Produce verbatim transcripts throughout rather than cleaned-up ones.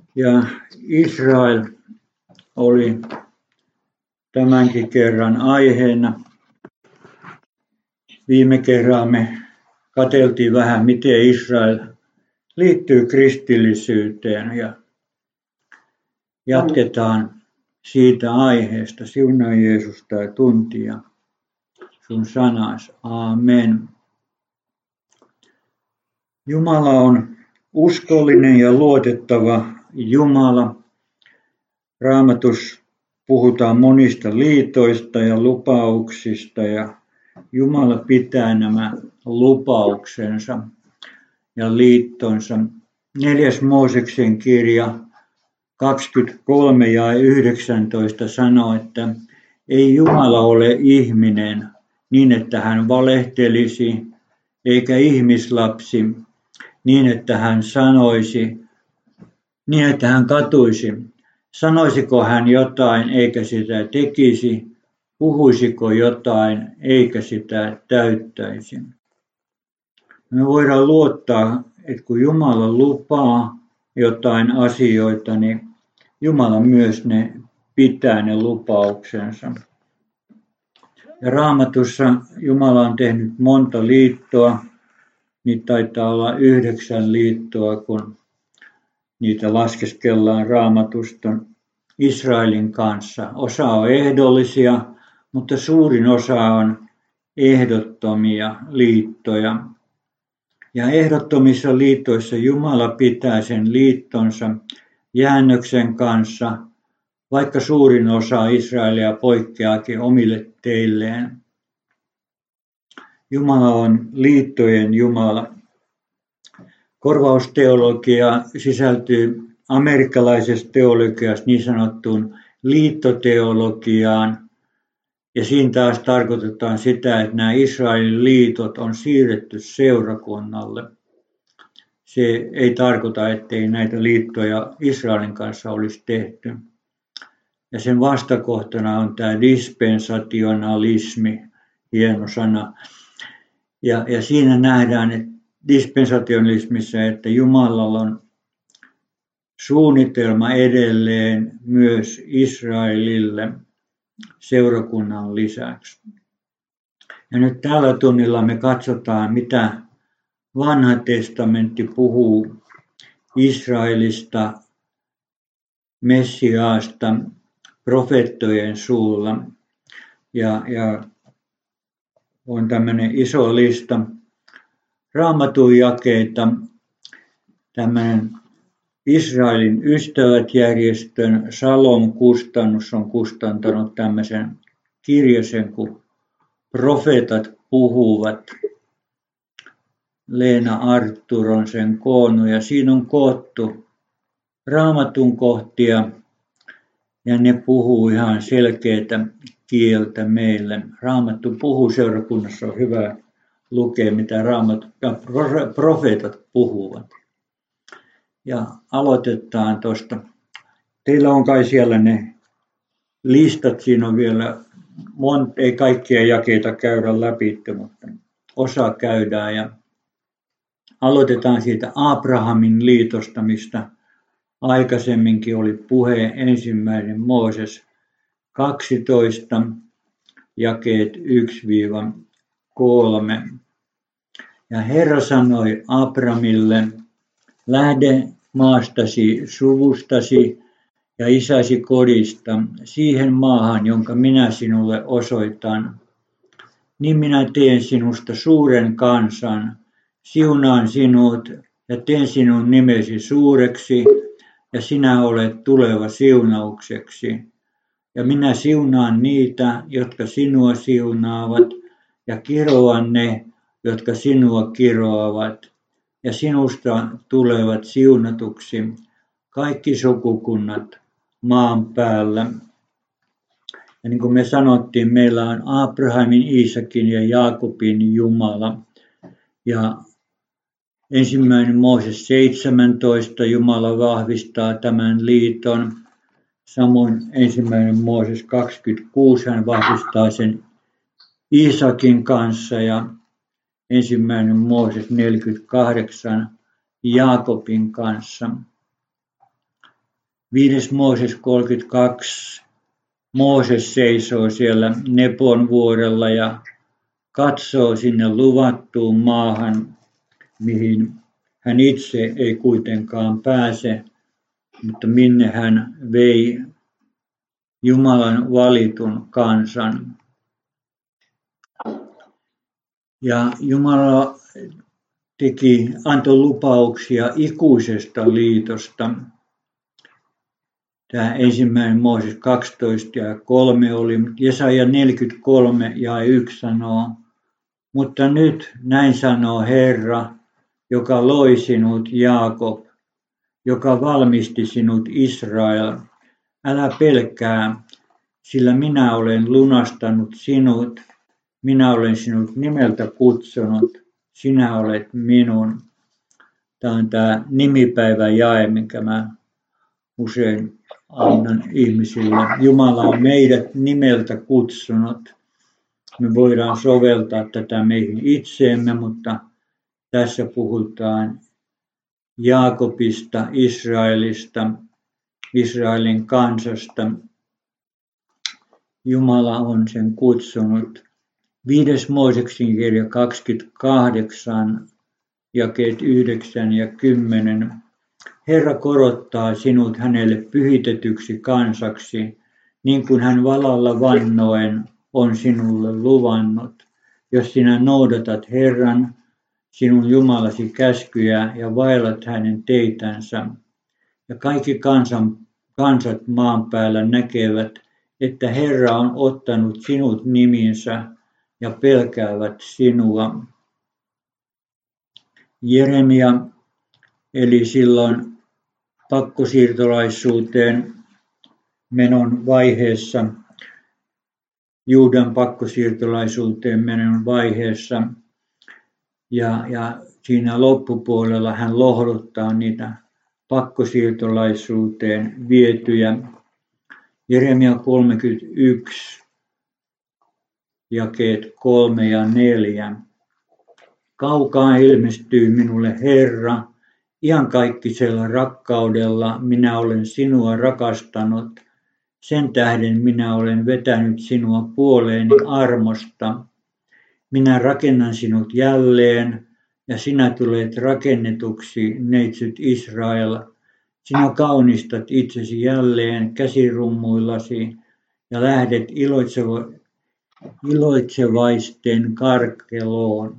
Ja Israel oli tämänkin kerran aiheena. Viime kerran me katseltiin vähän, miten Israel liittyy kristillisyyteen, ja jatketaan siitä aiheesta. Siunaa Jeesus tää tunti ja sun sanas. Aamen. Jumala on uskollinen ja luotettava Jumala. Raamatussa puhutaan monista liitoista ja lupauksista, ja Jumala pitää nämä lupauksensa ja liittonsa. Neljäs Mooseksen kirja kaksikymmentäkolme ja yhdeksäntoista sanoo, että ei Jumala ole ihminen niin, että hän valehtelisi, eikä ihmislapsi niin, että hän sanoisi, niin, että hän katuisi. Sanoisiko hän jotain eikä sitä tekisi, puhuisiko jotain eikä sitä täyttäisi. Me voidaan luottaa, että kun Jumala lupaa jotain asioita, niin Jumala myös ne pitää ne lupauksensa. Ja Raamatussa Jumala on tehnyt monta liittoa, niitä taitaa olla yhdeksän liittoa, kun niitä laskeskellaan Raamatusta Israelin kanssa. Osa on ehdollisia, mutta suurin osa on ehdottomia liittoja. Ja ehdottomissa liitoissa Jumala pitää sen liittonsa jäännöksen kanssa, vaikka suurin osa Israelia poikkeaakin omille teilleen. Jumala on liittojen Jumala. Korvausteologia sisältyy amerikkalaisessa teologiassa niin sanottuun liittoteologiaan. Ja siinä taas tarkoitetaan sitä, että nämä Israelin liitot on siirretty seurakunnalle. Se ei tarkoita, ettei näitä liittoja Israelin kanssa olisi tehty. Ja sen vastakohtana on tämä dispensationalismi, hieno sana. Ja, ja siinä nähdään, että dispensationalismissa, että Jumalalla on suunnitelma edelleen myös Israelille seurakunnan lisäksi. Ja nyt tällä tunnilla me katsotaan, mitä Vanha testamentti puhuu Israelista, Messiaasta, profeettojen suulla. Ja, ja on tämmöinen iso lista Raamatun jakeita. Tämmöinen Israelin ystävät-järjestön Salom-kustannus on kustantanut tämmöisen kirjasen, kun profeetat puhuvat. Leena Artur on sen koonnut, ja siinä on koottu Raamatun kohtia, ja ne puhuu ihan selkeätä kieltä meille. Raamattu puhuu, seurakunnassa on hyvä lukea, mitä Raamattu ja profeetat puhuvat. Ja aloitetaan tuosta. Teillä on kai siellä ne listat, siinä on vielä, monta, ei kaikkia jakeita käydä läpi, mutta osa käydään. Ja aloitetaan siitä Abrahamin liitosta, mistä aikaisemminkin oli puhe, ensimmäinen Mooses kaksitoista, jakeet yksi kolme. Ja Herra sanoi Abramille, lähde maastasi, suvustasi ja isäsi kodista siihen maahan, jonka minä sinulle osoitan. Niin minä teen sinusta suuren kansan, siunaan sinut ja teen sinun nimesi suureksi, ja sinä olet tuleva siunaukseksi. Ja minä siunaan niitä, jotka sinua siunaavat, ja kiroan ne, jotka sinua kiroavat. Ja sinusta tulevat siunatuksi kaikki sukukunnat maan päällä. Ja niin kuin me sanottiin, meillä on Abrahamin, Iisakin ja Jaakobin Jumala. Ja ensimmäinen Mooses seitsemäntoista Jumala vahvistaa tämän liiton. Samoin ensimmäinen Mooses kaksikymmentäkuusi hän vahvistaa sen Iisakin kanssa, ja ensimmäinen Mooses neljäkymmentäkahdeksan Jaakobin kanssa. Viides Mooses kolmekymmentäkaksi. Mooses seisoo siellä Nebon vuorella ja katsoo sinne luvattuun maahan, mihin hän itse ei kuitenkaan pääse, mutta minne hän vei Jumalan valitun kansan. Ja Jumala teki, antoi lupauksia ikuisesta liitosta. Tämä ensimmäinen Mooses kaksitoista ja kolme oli, Jesaja neljäkymmentäkolme ja yksi sanoo, mutta nyt näin sanoo Herra, joka loi sinut Jaakob, joka valmisti sinut Israel. Älä pelkää, sillä minä olen lunastanut sinut, minä olen sinut nimeltä kutsunut, sinä olet minun. Tämä on tämä nimipäivän jae, minkä mä usein annan ihmisille. Jumala on meidät nimeltä kutsunut. Me voidaan soveltaa tätä meihin itseemme, mutta tässä puhutaan Jaakobista, Israelista, Israelin kansasta. Jumala on sen kutsunut. Viides Mooseksen kirja kaksikymmentäkahdeksan, jakeet yhdeksän ja kymmenen. Herra korottaa sinut hänelle pyhitetyksi kansaksi, niin kuin hän valalla vannoen on sinulle luvannut. Jos sinä noudatat Herran, sinun Jumalasi käskyjä ja vaellat hänen teitänsä. Ja kaikki kansan, kansat maan päällä näkevät, että Herra on ottanut sinut niminsä ja pelkäävät sinua. Jeremia eli silloin pakkosiirtolaisuuteen menon vaiheessa, Juudan pakkosiirtolaisuuteen menon vaiheessa. Ja, ja siinä loppupuolella hän lohduttaa niitä pakkosiirtolaisuuteen vietyjä. Jeremia kolmekymmentäyksi, jakeet kolme ja neljä. Kaukaa ilmestyy minulle Herra, iankaikkisella rakkaudella minä olen sinua rakastanut. Sen tähden minä olen vetänyt sinua puoleeni armosta. Minä rakennan sinut jälleen ja sinä tulet rakennetuksi, neitsyt Israel. Sinä kaunistat itsesi jälleen käsirummuillasi ja lähdet iloitseva, iloitsevaisten karkeloon.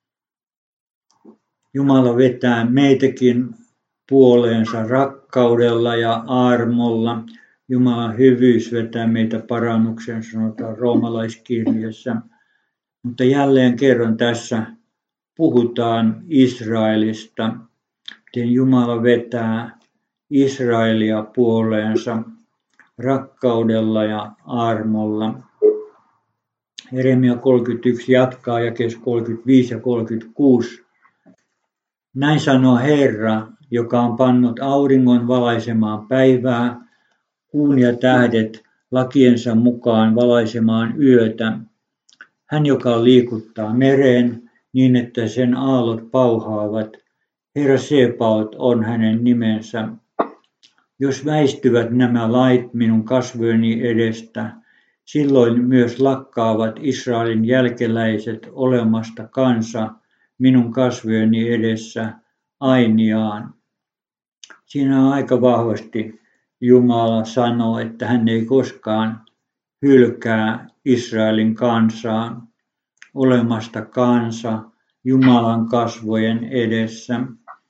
Jumala vetää meitäkin puoleensa rakkaudella ja armolla. Jumalan hyvyys vetää meitä parannuksen, sanotaan roomalaiskirjassa. Mutta jälleen kerran tässä puhutaan Israelista, miten Jumala vetää Israelia puoleensa rakkaudella ja armolla. Jeremia kolmekymmentäyksi jatkaa jakeessa kolmekymmentäviisi ja kolmekymmentäkuusi. Näin sanoo Herra, joka on pannut auringon valaisemaan päivää, kuun ja tähdet lakiensa mukaan valaisemaan yötä. Hän, joka liikuttaa mereen niin, että sen aallot pauhaavat. Herra Sebaot on hänen nimensä. Jos väistyvät nämä lait minun kasvojeni edestä, silloin myös lakkaavat Israelin jälkeläiset olemasta kansa minun kasvojeni edessä ainiaan. Siinä on aika vahvasti Jumala sanoo, että hän ei koskaan hylkää Israelin kansaa olemasta kansa Jumalan kasvojen edessä.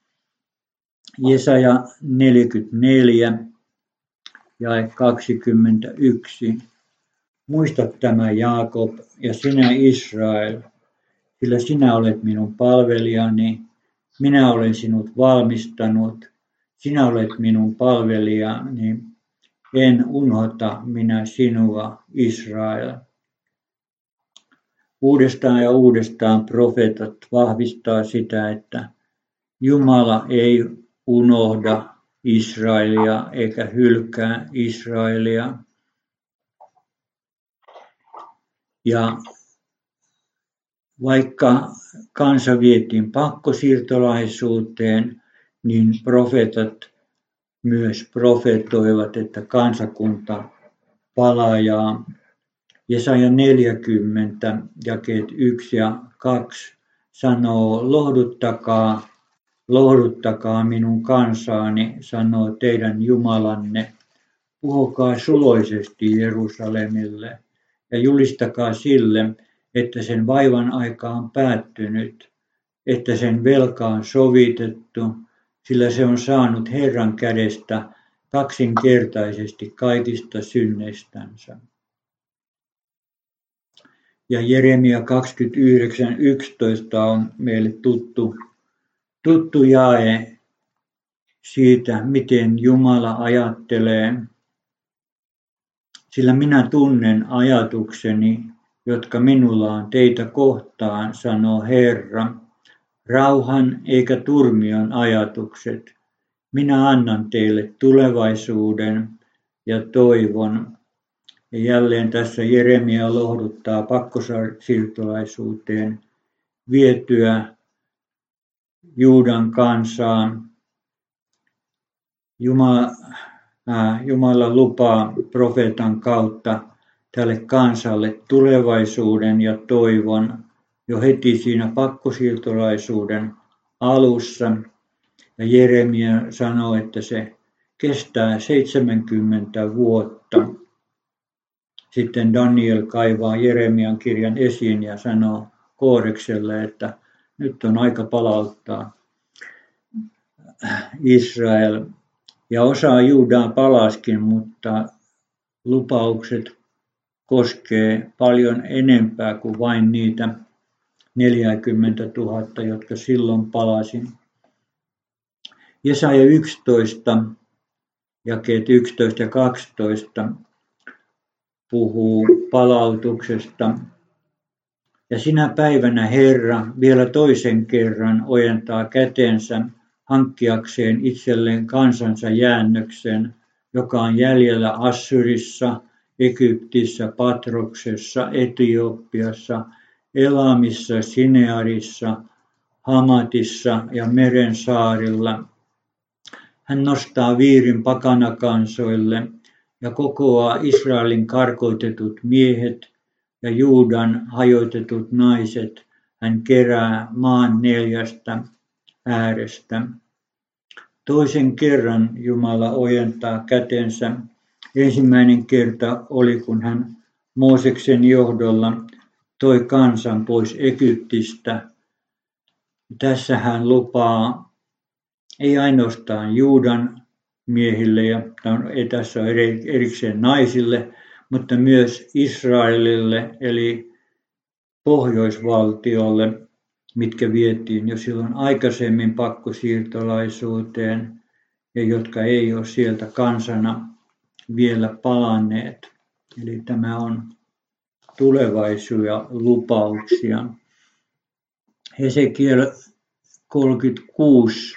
Jesaja neljäkymmentäneljä jae kaksikymmentäyksi. Muista tämä Jaakob ja sinä Israel, sillä sinä olet minun palvelijani, minä olen sinut valmistanut, sinä olet minun palvelijani, en unohda minä sinua Israel. Uudestaan ja uudestaan profeetat vahvistaa sitä, että Jumala ei unohda Israelia eikä hylkää Israelia. Ja vaikka kansa vietiin pakkosiirtolaisuuteen, niin profeetat myös profetoivat, että kansakunta palaa. Ja Jesaja neljäkymmentä, jakeet yksi ja kaksi sanoo, lohduttakaa, lohduttakaa minun kansaani, sanoo teidän Jumalanne. Puhukaa suloisesti Jerusalemille ja julistakaa sille, että sen vaivan aika on päättynyt, että sen velka on sovitettu, sillä se on saanut Herran kädestä kaksinkertaisesti kaikista synneistänsä. Ja Jeremia kaksikymmentäyhdeksän yksitoista on meille tuttu, tuttu jae siitä, miten Jumala ajattelee. Sillä minä tunnen ajatukseni, jotka minulla on teitä kohtaan, sanoo Herra, rauhan eikä turmion ajatukset. Minä annan teille tulevaisuuden ja toivon. Ja jälleen tässä Jeremia lohduttaa pakkosiirtolaisuuteen vietyä Juudan kansaa. Jumala, äh, Jumala lupaa profeetan kautta tälle kansalle tulevaisuuden ja toivon jo heti siinä pakkosiirtolaisuuden alussa. Ja Jeremia sanoo, että se kestää seitsemänkymmentä vuotta. Sitten Daniel kaivaa Jeremian kirjan esiin ja sanoo Koorekselle, että nyt on aika palauttaa Israel. Ja osa Juudaa palaskin, mutta lupaukset koskee paljon enempää kuin vain niitä neljäkymmentätuhatta, jotka silloin palasi. Jesaja yksitoista, jakeet yksitoista ja kaksitoista puhuu palautuksesta. Ja sinä päivänä Herra vielä toisen kerran ojentaa kätensä hankkiakseen itselleen kansansa jäännöksen, joka on jäljellä Assyrissa, Egyptissä, Patroksessa, Etiopiassa, Elamissa, Sinearissa, Hamatissa ja meren saarilla. Hän nostaa viirin pakanakansoille ja kokoaa Israelin karkoitetut miehet ja Juudan hajotetut naiset. Hän kerää maan neljästä äärestä. Toisen kerran Jumala ojentaa kätensä. Ensimmäinen kerta oli, kun hän Mooseksen johdolla toi kansan pois Egyptistä. Tässä hän lupaa ei ainoastaan Juudan miehille, ja ei tässä ole erikseen naisille, mutta myös Israelille, eli pohjoisvaltiolle, mitkä vietiin jo silloin aikaisemmin pakkosiirtolaisuuteen ja jotka ei ole sieltä kansana vielä palanneet. Eli tämä on tulevaisuuden lupauksia. Hesekiel kolmekymmentäkuusi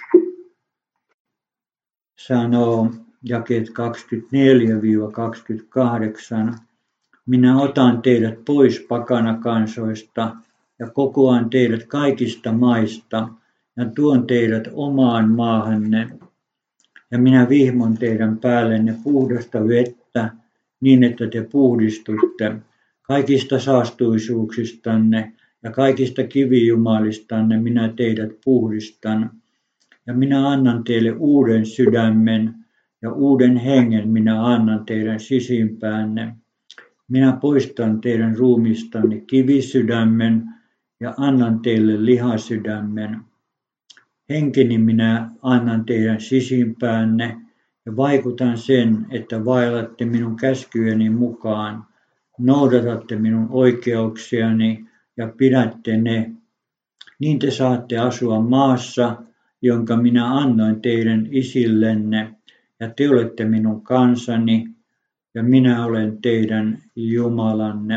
sanoo jakeet kaksikymmentäneljä kaksikymmentäkahdeksan. Minä otan teidät pois pakanakansoista ja kokoan teidät kaikista maista ja tuon teidät omaan maahanne. Ja minä vihmon teidän päällenne puhdasta vettä niin, että te puhdistutte kaikista saastuisuuksistanne ja kaikista kivijumalistanne minä teidät puhdistan. Ja minä annan teille uuden sydämen ja uuden hengen minä annan teidän sisimpäänne. Minä poistan teidän ruumistanne kivisydämen ja annan teille lihasydämen. Henkeni minä annan teidän sisimpäänne ja vaikutan sen, että vaellatte minun käskyjeni mukaan, noudatatte minun oikeuksiani ja pidätte ne. Niin te saatte asua maassa, jonka minä annoin teidän isillenne, ja te olette minun kansani, ja minä olen teidän Jumalanne.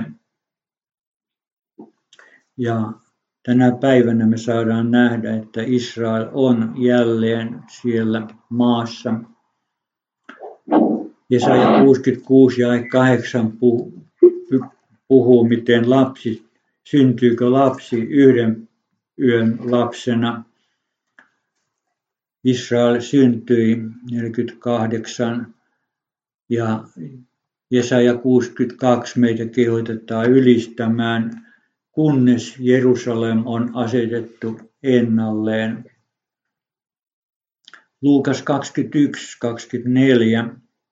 Ja tänä päivänä me saadaan nähdä, että Israel on jälleen siellä maassa. Jesaja kuusikymmentäkuusi ja kahdeksan puhuu, miten lapsi, syntyykö lapsi yhden yön lapsena. Israel syntyi neljäkymmentäkahdeksan ja Jesaja kuusikymmentäkaksi meitä kehotetaan ylistämään, kunnes Jerusalem on asetettu ennalleen. Luukas kaksikymmentäyksi kaksikymmentäneljä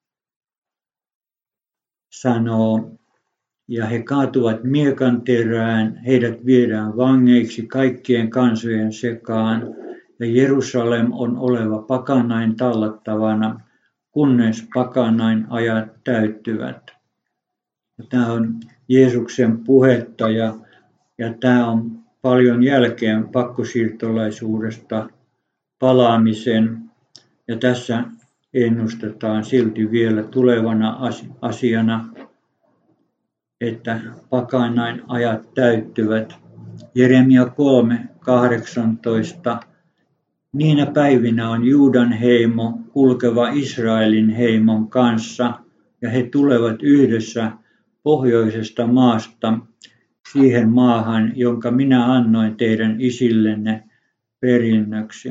sanoo, ja he kaatuvat miekan terään, heidät viedään vangeiksi kaikkien kansojen sekaan, ja Jerusalem on oleva pakanain tallattavana, kunnes pakanain ajat täyttyvät. Ja tämä on Jeesuksen puhetta ja, ja tämä on paljon jälkeen pakkosiirtolaisuudesta palaamisen. Ja tässä ennustetaan silti vielä tulevana asiana, että pakanain ajat täyttyvät. Jeremia kolme kahdeksantoista. Niinä päivinä on Juudan heimo kulkeva Israelin heimon kanssa, ja he tulevat yhdessä pohjoisesta maasta siihen maahan, jonka minä annoin teidän isillenne perinnöksi.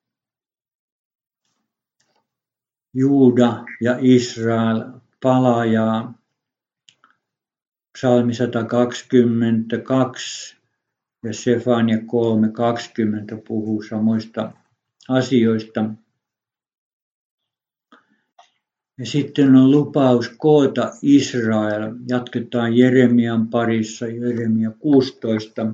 Juuda ja Israel palaa. Psalmi sata kaksikymmentäkaksi ja Sefania kolme kaksikymmentä puhuu samoista asioista. Ja sitten on lupaus koota Israel. Jatketaan Jeremian parissa, Jeremia kuusitoista,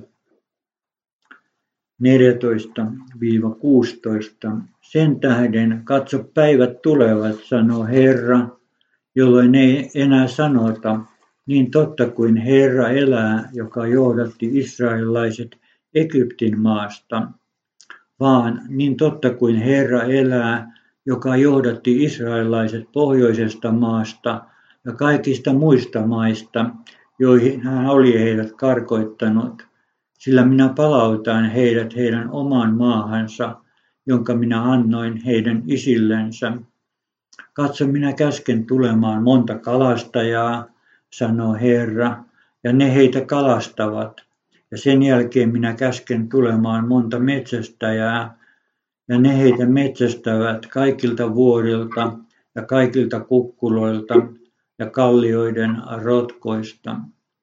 neljätoista kuusitoista. Sen tähden katso päivät tulevat, sanoo Herra, jolloin ei enää sanota, niin totta kuin Herra elää, joka johdatti israelilaiset Egyptin maasta, vaan niin totta kuin Herra elää, joka johdatti israelilaiset pohjoisesta maasta ja kaikista muista maista, joihin hän oli heidät karkoittanut, sillä minä palautan heidät heidän omaan maahansa, jonka minä annoin heidän isillensä. Katso, minä käsken tulemaan monta kalastajaa, sanoo Herra, ja ne heitä kalastavat. Ja sen jälkeen minä käsken tulemaan monta metsästäjää, ja ne heitä metsästävät kaikilta vuorilta ja kaikilta kukkuloilta ja kallioiden rotkoista.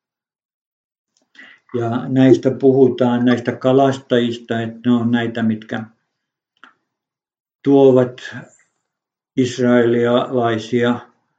Ja näistä puhutaan, näistä kalastajista, että ne on näitä, mitkä tuovat israelilaisia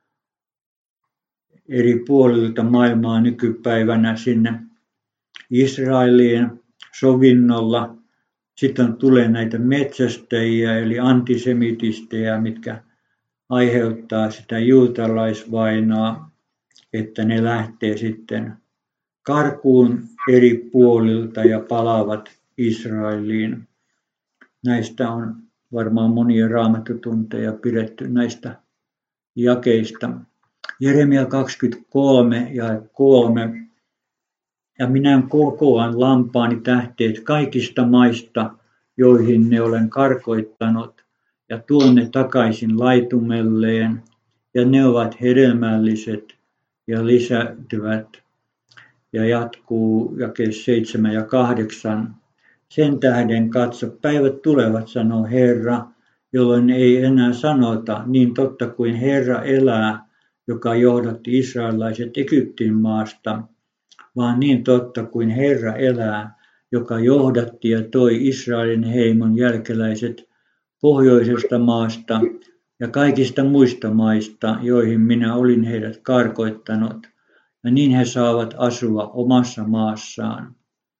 eri puolilta maailmaa nykypäivänä sinne Israeliin sovinnolla. Sitten tulee näitä metsästäjiä eli antisemitistejä, mitkä aiheuttaa sitä juutalaisvainoa, että ne lähtee sitten karkuun eri puolilta ja palaavat Israeliin. Näistä on varmaan monia raamattutunteja pidetty näistä jakeista. Jeremia kaksikymmentäkolme ja kolme. Ja minä kokoan lampaani tähteet kaikista maista, joihin ne olen karkoittanut, ja tuon ne takaisin laitumelleen, ja ne ovat hedelmälliset ja lisääntyvät. Ja jatkuu jakeessa seitsemän ja kahdeksan. Sen tähden katso, päivät tulevat, sanoo Herra, jolloin ei enää sanota, niin totta kuin Herra elää, joka johdatti israelilaiset Egyptin maasta, vaan niin totta kuin Herra elää, joka johdatti ja toi Israelin heimon jälkeläiset pohjoisesta maasta ja kaikista muista maista, joihin minä olin heidät karkoittanut, ja niin he saavat asua omassa maassaan.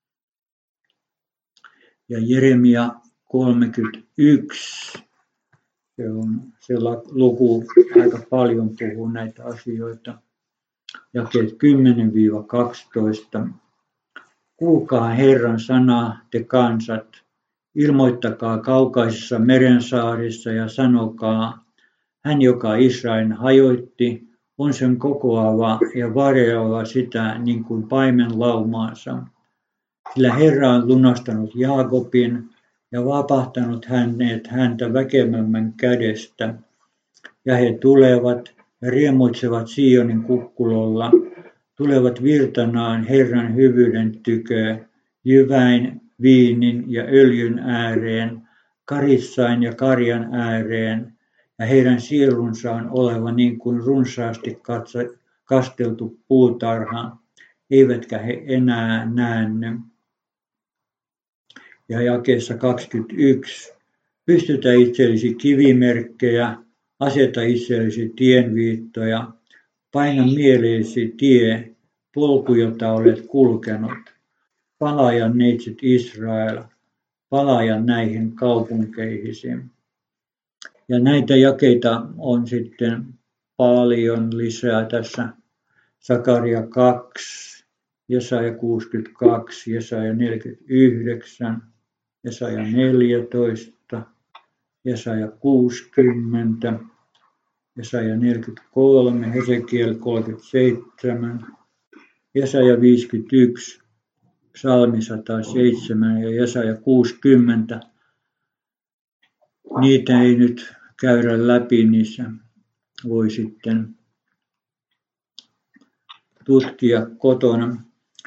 Ja Jeremia kolmekymmentäyksi, se on se luku, aika paljon puhuu näitä asioita. Jakeet kymmenen kaksitoista. Kuulkaa Herran sanaa, te kansat, ilmoittakaa kaukaisissa merensaarissa ja sanokaa, hän joka Israelin hajoitti, on sen kokoava ja varjeleva sitä niin kuin paimen laumaansa. Sillä Herra on lunastanut Jaakobin ja vapahtanut hänet häntä väkevämmän kädestä. Ja he tulevat ja riemuitsevat Sionin kukkulolla, tulevat virtanaan Herran hyvyyden tykö, jyväin, viinin ja öljyn ääreen, karissain ja karjan ääreen, ja heidän sielunsa on oleva niin kuin runsaasti kasteltu puutarha, eivätkä he enää näänny. Ja jakeessa kaksikymmentäyksi. Pystytä itsellesi kivimerkkejä, aseta itsellesi tienviittoja, paina mieleesi tie, polku, jota olet kulkenut. Palaa neitsyt Israel, palaa näihin kaupunkeihisi. Ja näitä jakeita on sitten paljon lisää tässä. Sakaria kaksi, Jesaja kuusikymmentäkaksi, Jesaja neljäkymmentäyhdeksän, Jesaja neljätoista, Jesaja kuusikymmentä, Jesaja neljäkymmentäkolme, Hesekiel kolmekymmentäseitsemän, Jesaja viisikymmentäyksi, Psalmi sata seitsemän ja Jesaja kuusikymmentä. Niitä ei nyt käydä läpi, niissä voi sitten tutkia kotona.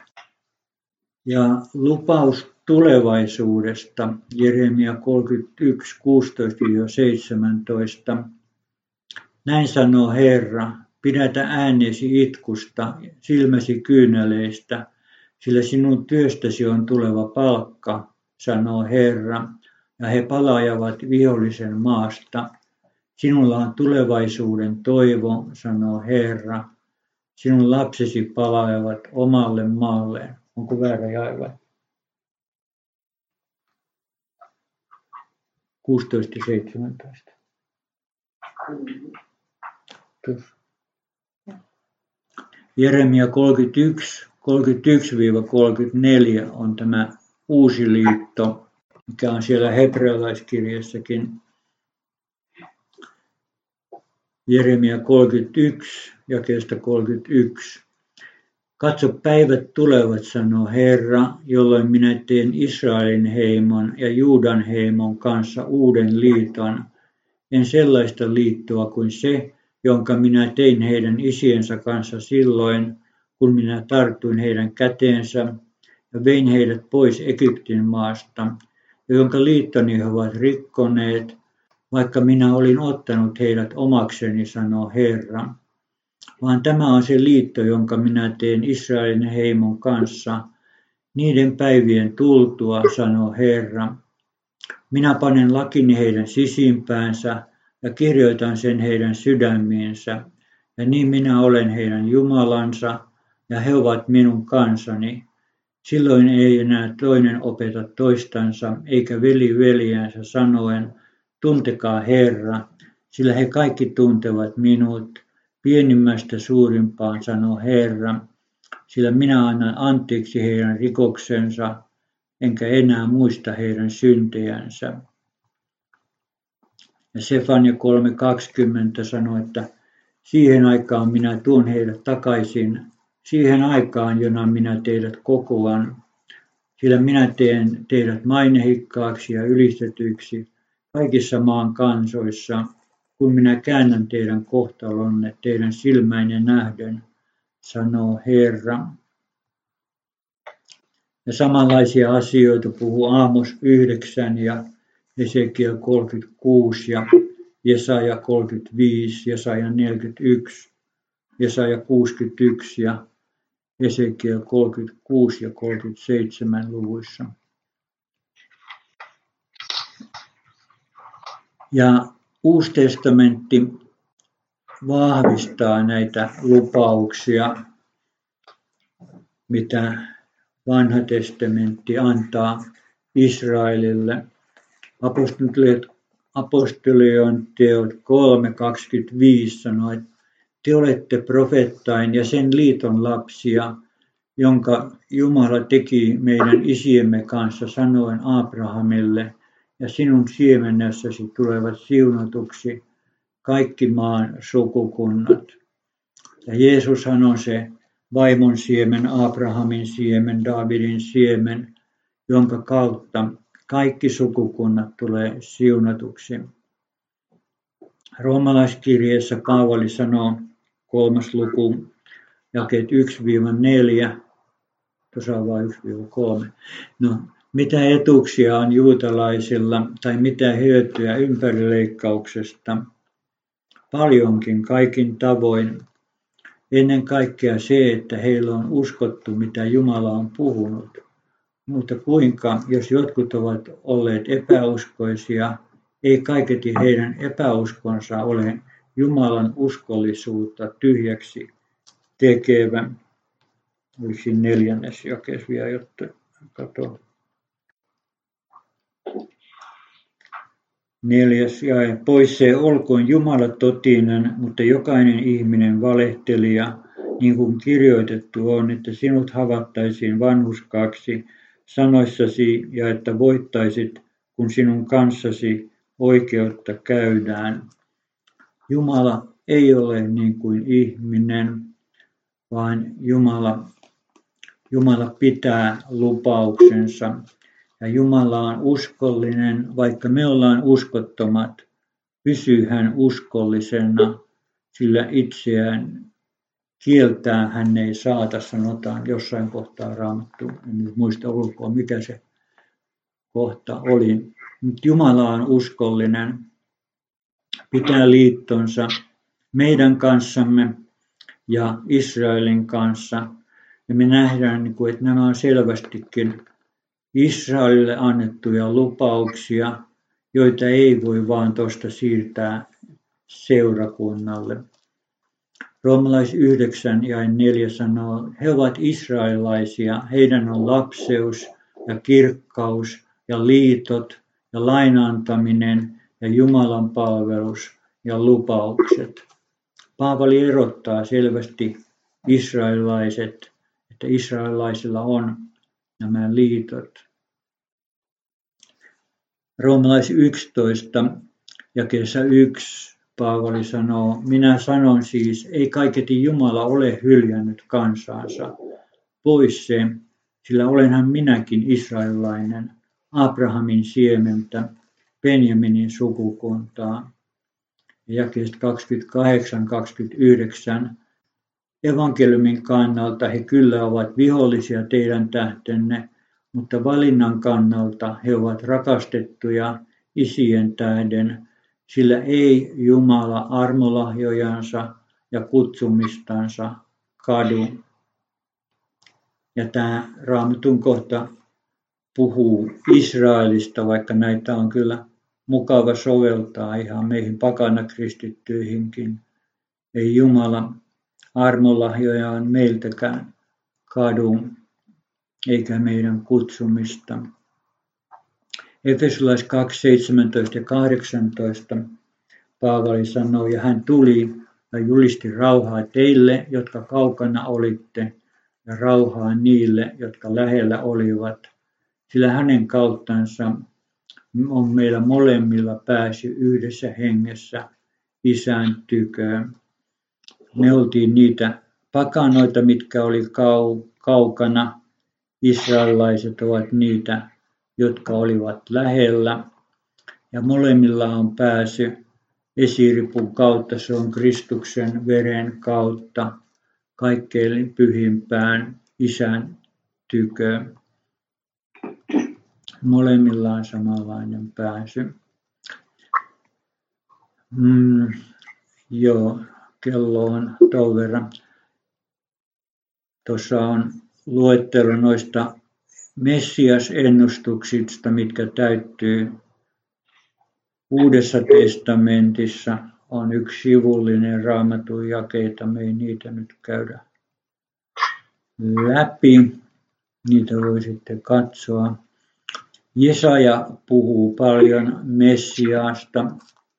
Ja lupaus tulevaisuudesta, Jeremia kolmekymmentäyksi, kuusitoista seitsemäntoista. Näin sanoo Herra, pidätä äänesi itkusta, silmäsi kyyneleistä, sillä sinun työstäsi on tuleva palkka, sanoo Herra, ja he palaajavat vihollisen maasta. Sinulla on tulevaisuuden toivo, sanoo Herra, sinun lapsesi palaajavat omalle maalleen. Onko väärä jae vai? kuusitoista seitsemäntoista. Jeremia kolmekymmentäyksi, kolmekymmentäyksi kolmekymmentäneljä on tämä uusi liitto, mikä on siellä hebrealaiskirjassakin. Jeremia kolmekymmentäyksi, jakeesta kolmekymmentäyksi. Katso, päivät tulevat, sanoo Herra, jolloin minä teen Israelin heimon ja Juudan heimon kanssa uuden liiton. En sellaista liittoa kuin se, jonka minä tein heidän isiensä kanssa silloin, kun minä tartuin heidän käteensä ja vein heidät pois Egyptin maasta, ja jonka liittoni he ovat rikkoneet, vaikka minä olin ottanut heidät omakseni, sanoo Herra. Vaan tämä on se liitto, jonka minä teen Israelin heimon kanssa, niiden päivien tultua, sanoo Herra. Minä panen lakini heidän sisimpäänsä ja kirjoitan sen heidän sydämiinsä, ja niin minä olen heidän Jumalansa, ja he ovat minun kansani. Silloin ei enää toinen opeta toistansa, eikä veli veljäänsä sanoen, tuntekaa Herra, sillä he kaikki tuntevat minut, pienimmästä suurimpaan, sanoo Herra, sillä minä annan anteeksi heidän rikoksensa, enkä enää muista heidän syntejänsä. Ja Sefania kolme kaksikymmentä sanoo, että siihen aikaan minä tuon heidät takaisin, siihen aikaan, jona minä teidät kokoan, sillä minä teen teidät mainehikkaaksi ja ylistetyiksi kaikissa maan kansoissa, kun minä käännän teidän kohtalonne teidän silmäinen nähden, sanoo Herra. Ja samanlaisia asioita puhuu Aamos yhdeksän ja Hesekiel kolmekymmentäkuusi ja Jesaja kolmekymmentäviisi, Jesaja neljäkymmentäyksi, Jesaja kuusikymmentäyksi ja Hesekiel kolmekymmentäkuusi ja kolmekymmentäseitsemän luvuissa. Ja Uusi testamentti vahvistaa näitä lupauksia, mitä Vanha testamentti antaa Israelille. Apostolion teot kolme kaksikymmentäviisi sanoo, että te olette profeettain ja sen liiton lapsia, jonka Jumala teki meidän isiemme kanssa sanoen Abrahamille, ja sinun siemennässäsi tulevat siunatuksi kaikki maan sukukunnat. Ja Jeesushan on se vaimon siemen, Abrahamin siemen, Daavidin siemen, jonka kautta kaikki sukukunnat tulee siunatuksi. Roomalaiskirjeessä Paavali sanoo, kolmas luku, jakeet yksi neljä, tuossa on vain yksi kolme. No, mitä etuuksia on juutalaisilla tai mitä hyötyä ympärileikkauksesta? Paljonkin kaikin tavoin. Ennen kaikkea se, että heillä on uskottu, mitä Jumala on puhunut. Mutta kuinka, jos jotkut ovat olleet epäuskoisia, ei kaiketi heidän epäuskonsa ole Jumalan uskollisuutta tyhjäksi tekevä. Olisi neljännes jakes vielä, jotta katso. Neljäs jae. Pois se olkoon Jumala totinen, mutta jokainen ihminen valehtelija, niin kuin kirjoitettu on, että sinut havattaisiin vanhurskaaksi sanoissasi ja että voittaisit, kun sinun kanssasi oikeutta käydään. Jumala ei ole niin kuin ihminen, vaan Jumala, Jumala pitää lupauksensa. Ja Jumala on uskollinen, vaikka me ollaan uskottomat, pysyy hän uskollisena, sillä itseään kieltää hän ei saata, sanotaan jossain kohtaa Raamattu, en nyt muista ulkoa mikä se kohta oli. Mutta Jumala on uskollinen, pitää liittonsa meidän kanssamme ja Israelin kanssa. Ja me nähdään, että nämä on selvästikin Israelille annettuja lupauksia, joita ei voi vaan tuosta siirtää seurakunnalle. Roomalais yhdeksän ja neljä sanoo, he ovat israelilaisia, heidän on lapseus ja kirkkaus ja liitot ja lainantaminen ja Jumalan palvelus ja lupaukset. Paavali erottaa selvästi israelilaiset, että israelilaisilla on nämä liitot. Roomalais yksitoista jakeessa yksi Paavali sanoo, minä sanon siis, ei kaiketi Jumala ole hyljännyt kansansa. Pois se, sillä olenhan minäkin israelilainen, Abrahamin siementä, Benjaminin sukukuntaa. Jakeesta kaksikymmentäkahdeksan kaksikymmentäyhdeksän. Evankeliumin kannalta he kyllä ovat vihollisia teidän tähtenne, mutta valinnan kannalta he ovat rakastettuja isien tähden, sillä ei Jumala armolahjojansa ja kutsumistansa kadu. Ja tämä Raamatun kohta puhuu Israelista, vaikka näitä on kyllä mukava soveltaa ihan meihin pakanakristittyihinkin. Ei Jumala armolahjojaan meiltäkään kadu, eikä meidän kutsumista. Efesolais kaksi seitsemäntoista ja kahdeksantoista Paavali sanoi, ja hän tuli ja julisti rauhaa teille, jotka kaukana olitte, ja rauhaa niille, jotka lähellä olivat, sillä hänen kauttansa on meillä molemmilla pääsy yhdessä hengessä Isän tyköön. Me oltiin niitä pakanoita, mitkä oli kau- kaukana. Israelilaiset ovat niitä, jotka olivat lähellä. Ja molemmilla on pääsy esiripun kautta, se on Kristuksen veren kautta, kaikkein pyhimpään Isän tyköön. Molemmilla on samanlainen pääsy. Mm, joo, kello on tuon verran. Tuossa on luettelo noista Messias-ennustuksista, mitkä täyttyy Uudessa testamentissa. On yksi sivullinen Raamatun jakeita, me ei niitä nyt käydä läpi. Niitä voi sitten katsoa. Jesaja puhuu paljon Messiaasta.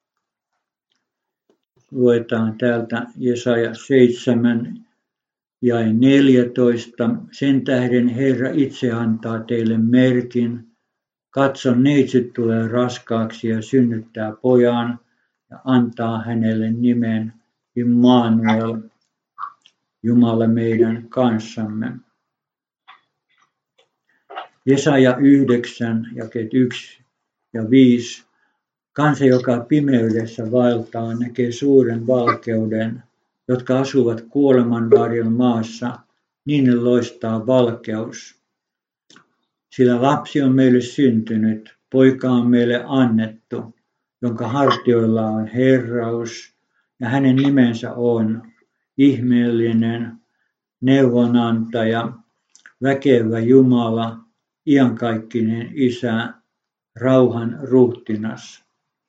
Luetaan täältä Jesaja seitsemän ja neljätoista. Sen tähden Herra itse antaa teille merkin. Katso, neitsyt tulee raskaaksi ja synnyttää pojan ja antaa hänelle nimen Immanuel, Jumala meidän kanssamme. Jesaja yhdeksän, jakeet yksi ja viisi. Kansa, joka pimeydessä vaeltaa, näkee suuren valkeuden, jotka asuvat kuoleman varjon maassa, niin ne loistaa valkeus. Sillä lapsi on meille syntynyt, poika on meille annettu, jonka hartioilla on herraus, ja hänen nimensä on ihmeellinen, neuvonantaja, väkevä Jumala, iankaikkinen Isä, rauhan ruhtinas.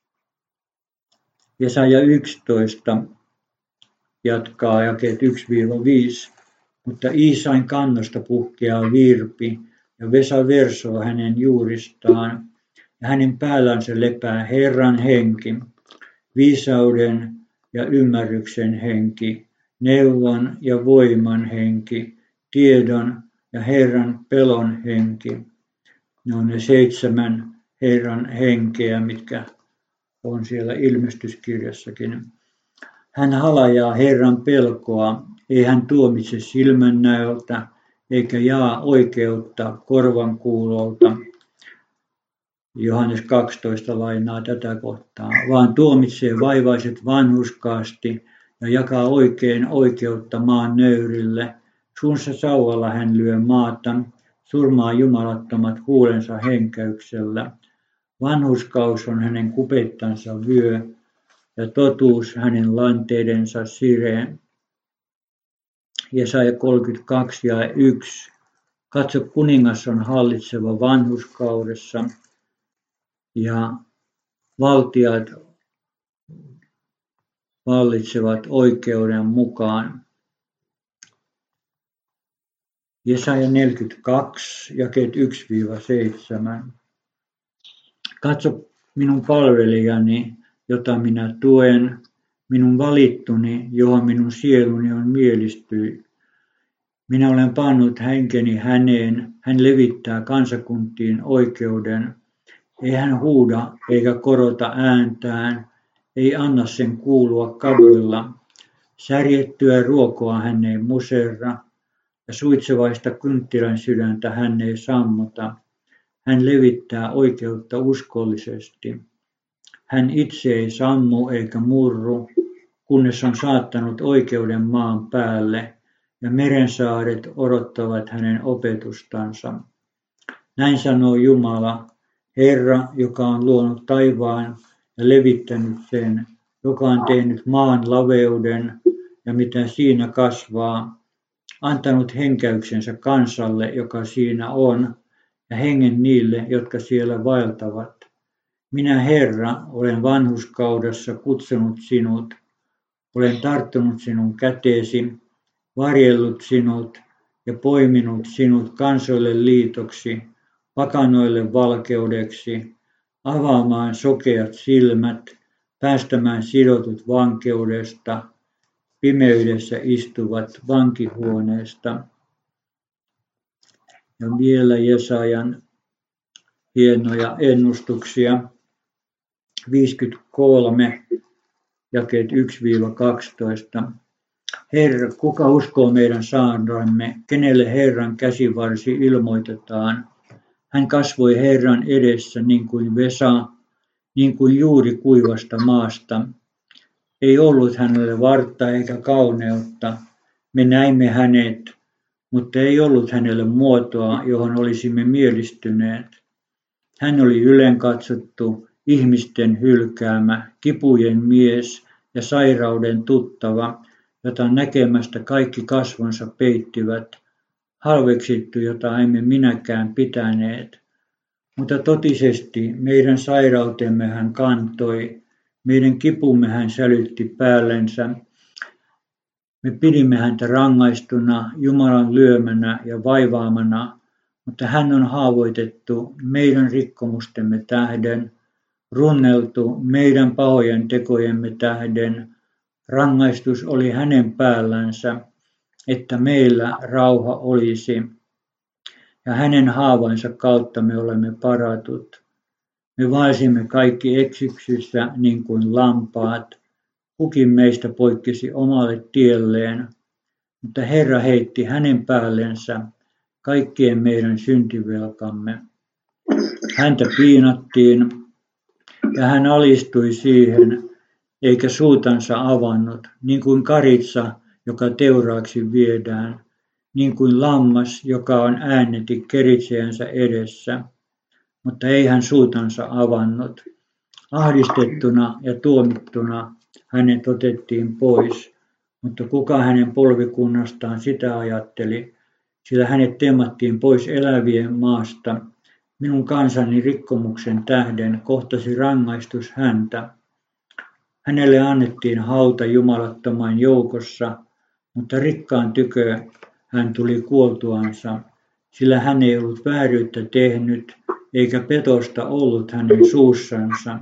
Jesaja yksitoista jatkaa jakeet yksi viisi. Mutta Iisain kannosta puhkeaa virpi, ja Vesa versoo hänen juuristaan, ja hänen päällänsä lepää Herran henki, viisauden ja ymmärryksen henki, neuvon ja voiman henki, tiedon ja Herran pelon henki. Ne on ne seitsemän Herran henkeä, mitkä on siellä ilmestyskirjassakin. Hän halajaa Herran pelkoa, ei hän tuomitse silmännäöltä, eikä jaa oikeutta korvankuulolta. Johannes kaksitoista lainaa tätä kohtaa, vaan tuomitsee vaivaiset vanhurskaasti ja jakaa oikein oikeutta maan nöyrille. Suunsa sauvalla hän lyö maata, surmaa jumalattomat huulensa henkäyksellä. Vanhurskaus on hänen kupettansa vyö, ja totuus hänen lanteidensa sireen. Jesaja kolmekymmentäkaksi ja yksi. Katso, kuningas on hallitseva vanhurskaudessa, ja valtiat vallitsevat oikeuden mukaan. Jesaja neljäkymmentäkaksi, jakeet yksi seitsemän. Katso minun palvelijani, jota minä tuen, minun valittuni, johon minun sieluni on mielistyi. Minä olen pannut henkeni häneen, hän levittää kansakuntiin oikeuden. Ei hän huuda eikä korota ääntään, ei anna sen kuulua kaduilla. Särjettyä ruokoa hän ei muserra, ja suitsevaista kynttilän sydäntä hän ei sammota. Hän levittää oikeutta uskollisesti. Hän itse ei sammu eikä murru, kunnes on saattanut oikeuden maan päälle, ja merensaaret odottavat hänen opetustansa. Näin sanoo Jumala, Herra, joka on luonut taivaan ja levittänyt sen, joka on tehnyt maan laveuden ja mitä siinä kasvaa, antanut henkäyksensä kansalle, joka siinä on, ja hengen niille, jotka siellä vaeltavat. Minä, Herra, olen vanhurskaudessa kutsunut sinut, olen tarttunut sinun käteesi, varjellut sinut ja poiminut sinut kansoille liitoksi, pakanoille valkeudeksi, avaamaan sokeat silmät, päästämään sidotut vankeudesta, pimeydessä istuvat vankihuoneesta. Ja vielä Jesajan hienoja ennustuksia. viisikymmentäkolme, jakeet yksi kaksitoista. Herra, kuka uskoo meidän saarnamme, kenelle Herran käsivarsi ilmoitetaan? Hän kasvoi Herran edessä niin kuin Vesa, niin kuin juuri kuivasta maasta. Ei ollut hänelle vartta eikä kauneutta. Me näimme hänet, mutta ei ollut hänelle muotoa, johon olisimme mielistyneet. Hän oli ylenkatsottu, ihmisten hylkäämä, kipujen mies ja sairauden tuttava, jota näkemästä kaikki kasvonsa peittivät, halveksittu, jota emme minäkään pitäneet. Mutta totisesti meidän sairautemme hän kantoi, meidän kipumme hän sälytti päällensä. Me pidimme häntä rangaistuna, Jumalan lyömänä ja vaivaamana, mutta hän on haavoitettu meidän rikkomustemme tähden, runneltu meidän pahojen tekojemme tähden. Rangaistus oli hänen päällänsä, että meillä rauha olisi, ja hänen haavansa kautta me olemme paratut. Me vaelsimme kaikki eksyksissä niin kuin lampaat, kukin meistä poikkesi omalle tielleen, mutta Herra heitti hänen päällensä kaikkien meidän syntivelkamme. Häntä piinattiin, ja hän alistui siihen, eikä suutansa avannut, niin kuin karitsa, joka teuraaksi viedään. niin kuin lammas, joka on äänneti keritseänsä edessä, mutta ei hän suutansa avannut. Ahdistettuna ja tuomittuna hänet otettiin pois, mutta kuka hänen polvikunnastaan sitä ajatteli, sillä hänet temmattiin pois elävien maasta. Minun kansani rikkomuksen tähden kohtasi rangaistus häntä. Hänelle annettiin hauta jumalattoman joukossa, mutta rikkaan tykö hän tuli kuoltuansa, sillä hän ei ollut vääryyttä tehnyt, eikä petosta ollut hänen suussansa.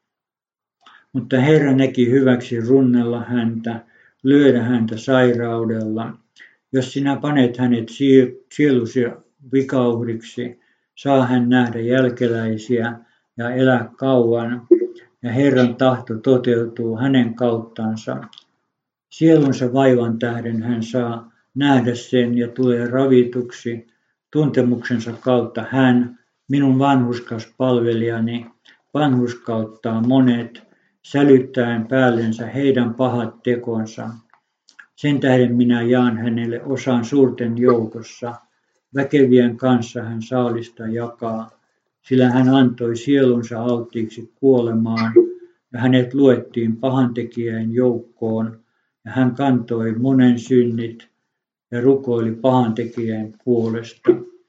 Mutta Herra näki hyväksi runnella häntä, lyödä häntä sairaudella. Jos sinä panet hänet sielusi vikauhriksi, saa hän nähdä jälkeläisiä ja elää kauan, ja Herran tahto toteutuu hänen kauttansa. Sielunsa vaivan tähden hän saa nähdä sen ja tulee ravituksi. Tuntemuksensa kautta hän, minun vanhurskas palvelijani, vanhurskauttaa monet, sälyttäen päällensä heidän pahat tekonsa. Sen tähden minä jaan hänelle osan suurten joukossa. Väkevien kanssa hän saalista jakaa, sillä hän antoi sielunsa alttiiksi kuolemaan, ja hänet luettiin pahantekijän joukkoon, ja hän kantoi monen synnit ja rukoili pahantekijän puolesta.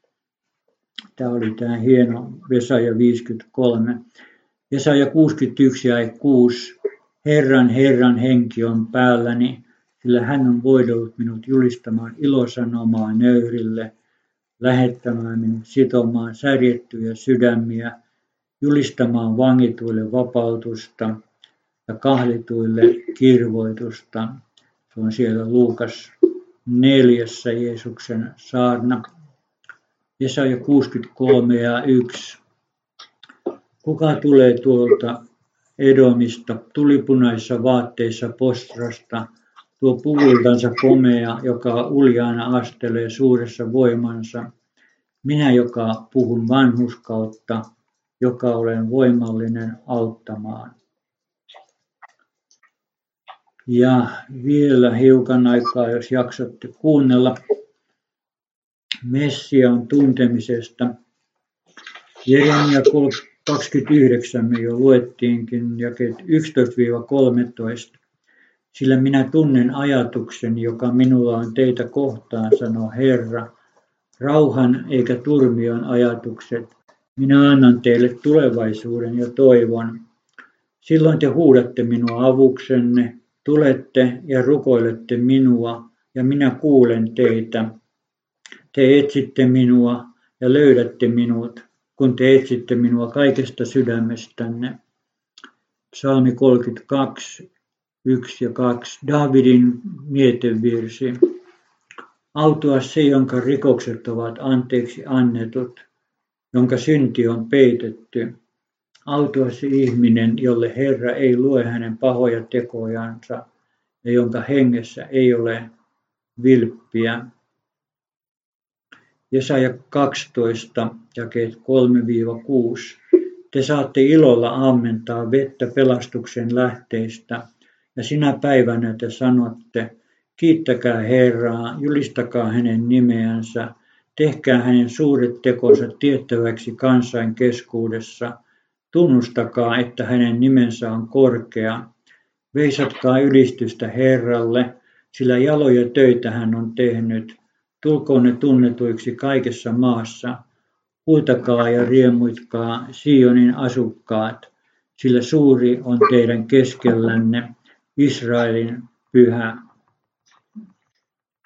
Tämä oli tämä hieno Jesaja viisikymmentäkolme. Jesaja kuusikymmentäyksi ja kuusi. Herran, Herran henki on päälläni, sillä hän on voidellut minut julistamaan ilosanomaa nöyrille, lähettämään minut sitomaan särjettyjä sydämiä, julistamaan vangituille vapautusta ja kahlituille kirvoitusta. Se on siellä Luukas neljässä Jeesuksen saarna. Jesaja kuusikymmentäkolme ja yksi. Kuka tulee tuolta Edomista tulipunaisissa vaatteissa Postrasta, tuo puvuiltansa komea, joka uljaana astelee suuressa voimansa. Minä, joka puhun vanhurskautta, joka olen voimallinen auttamaan. Ja vielä hiukan aikaa, jos jaksatte kuunnella Messiaan tuntemisesta. Jeremia kaksikymmentäyhdeksän me jo luettiinkin, jakeet yksitoista kolmetoista. Sillä minä tunnen ajatuksen, joka minulla on teitä kohtaan, sanoo Herra. Rauhan eikä turmion ajatukset. Minä annan teille tulevaisuuden ja toivon. Silloin te huudatte minua avuksenne, tulette ja rukoilette minua, ja minä kuulen teitä. Te etsitte minua ja löydätte minut, kun te etsitte minua kaikesta sydämestänne. Psalmi kolmekymmentäkaksi, yksi ja kaksi. Daavidin mietevirsi. Autua se, jonka rikokset ovat anteeksi annetut, jonka synti on peitetty. Autua se ihminen, jolle Herra ei lue hänen pahoja tekojansa ja jonka hengessä ei ole vilppiä. Jesaja kaksitoista, jakeet kolme kuusi. Te saatte ilolla ammentaa vettä pelastuksen lähteistä, ja sinä päivänä te sanotte, kiittäkää Herraa, julistakaa hänen nimeänsä, tehkää hänen suuret tekonsa tiettäväksi kansain keskuudessa, tunnustakaa, että hänen nimensä on korkea, veisatkaa ylistystä Herralle, sillä jaloja töitä hän on tehnyt, tulkoon ne tunnetuiksi kaikessa maassa, huutakaa ja riemuitkaa Sionin asukkaat, sillä suuri on teidän keskellänne, Israelin pyhä.